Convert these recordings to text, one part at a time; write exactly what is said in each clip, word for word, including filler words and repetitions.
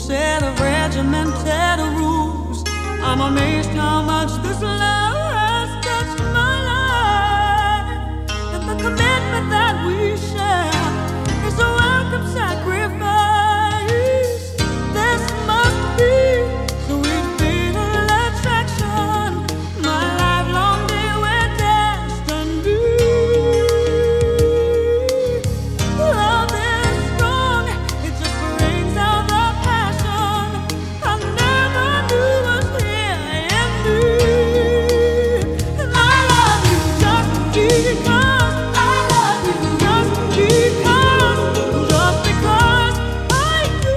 set of regimented rules. I'm amazed how much this love has touched my life, and the commitment that we share is a welcome sacrifice. This must be sweet fatal attraction, my lifelong dear destiny. Love is strong, it just brings out the passion I never knew was here in me. And I love you just because I love you, just because, just because I do.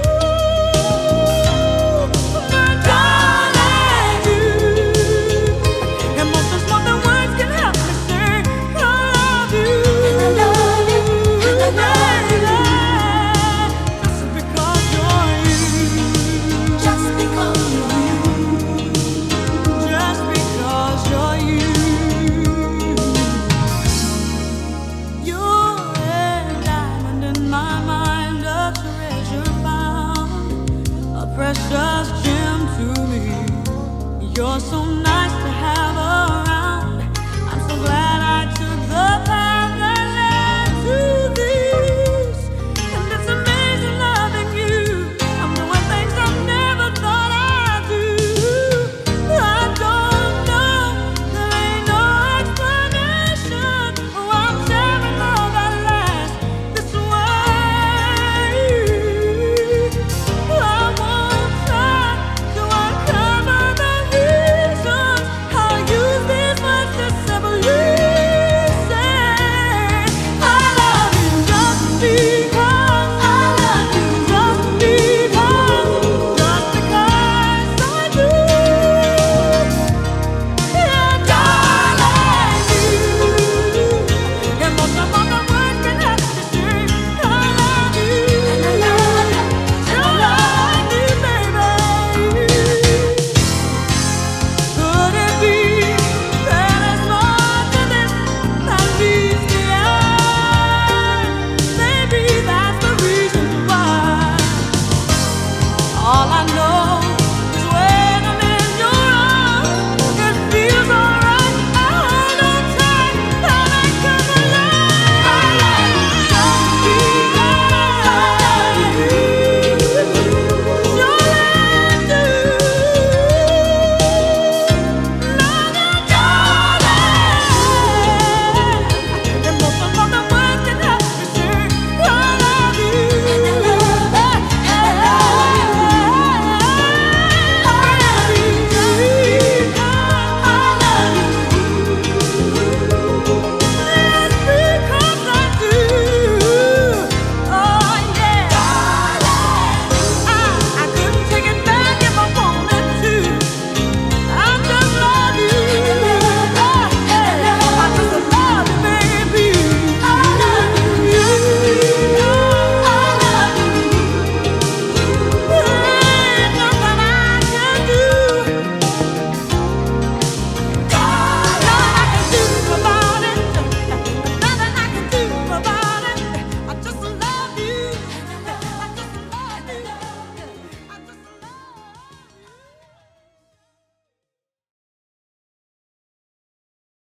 My darling, you, and most is more than words can help me say. I love you, and I love you, and I love you, just because you're you, just because you're you, just because you're you. You're a diamond in my mind, a treasure found, a precious gem to me. You're so nice.